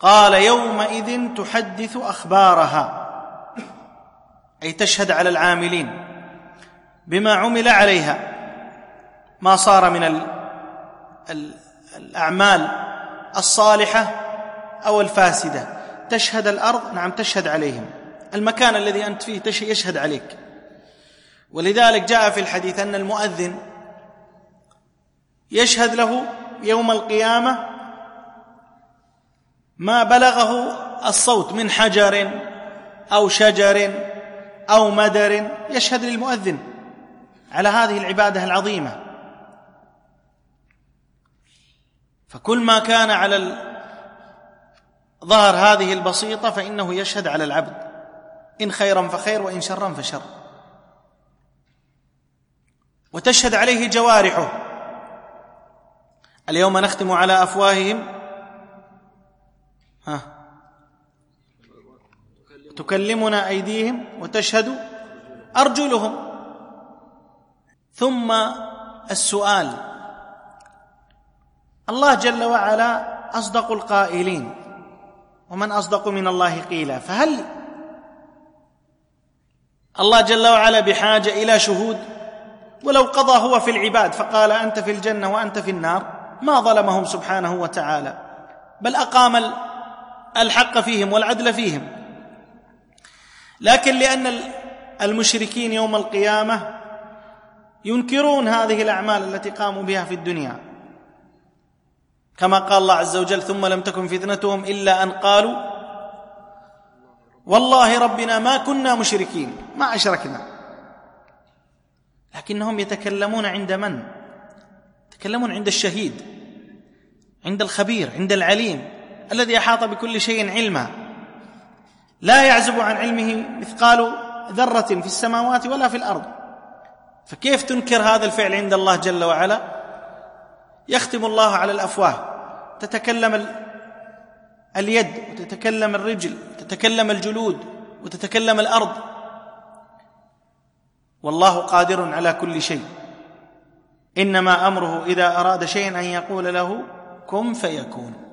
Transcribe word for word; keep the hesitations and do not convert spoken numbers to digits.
قال يومئذ تحدث أخبارها، أي تشهد على العاملين بما عمل عليها، ما صار من ال ال الأعمال الصالحة أو الفاسدة. تشهد الأرض، نعم تشهد عليهم، المكان الذي أنت فيه يشهد عليك. ولذلك جاء في الحديث أن المؤذن يشهد له يوم القيامة ما بلغه الصوت من حجر أو شجر أو مدر، يشهد للمؤذن على هذه العبادة العظيمة. فكل ما كان على ظهر هذه البسيطة فإنه يشهد على العبد، إن خيرا فخير وإن شرا فشر. وتشهد عليه جوارحه، اليوم نختم على أفواههم ها تكلمنا أيديهم وتشهد أرجلهم. ثم السؤال، الله جل وعلا أصدق القائلين، ومن أصدق من الله قيلا، فهل الله جل وعلا بحاجة إلى شهود؟ ولو قضى هو في العباد فقال أنت في الجنة وأنت في النار ما ظلمهم سبحانه وتعالى، بل أقام الحق فيهم والعدل فيهم. لكن لأن المشركين يوم القيامة ينكرون هذه الأعمال التي قاموا بها في الدنيا، كما قال الله عز وجل ثم لم تكن فتنتهم إلا أن قالوا والله ربنا ما كنا مشركين، ما أشركنا. لكنهم يتكلمون عند من؟ يتكلمون عند الشهيد، عند الخبير، عند العليم الذي أحاط بكل شيء علما، لا يعزب عن علمه مثقال ذرة في السماوات ولا في الأرض. فكيف تنكر هذا الفعل عند الله جل وعلا؟ يختم الله على الأفواه، تتكلم اليد وتتكلم الرجل وتتكلم الجلود وتتكلم الأرض، والله قادر على كل شيء. إنما أمره إذا أراد شيئا أن يقول له كن فيكون.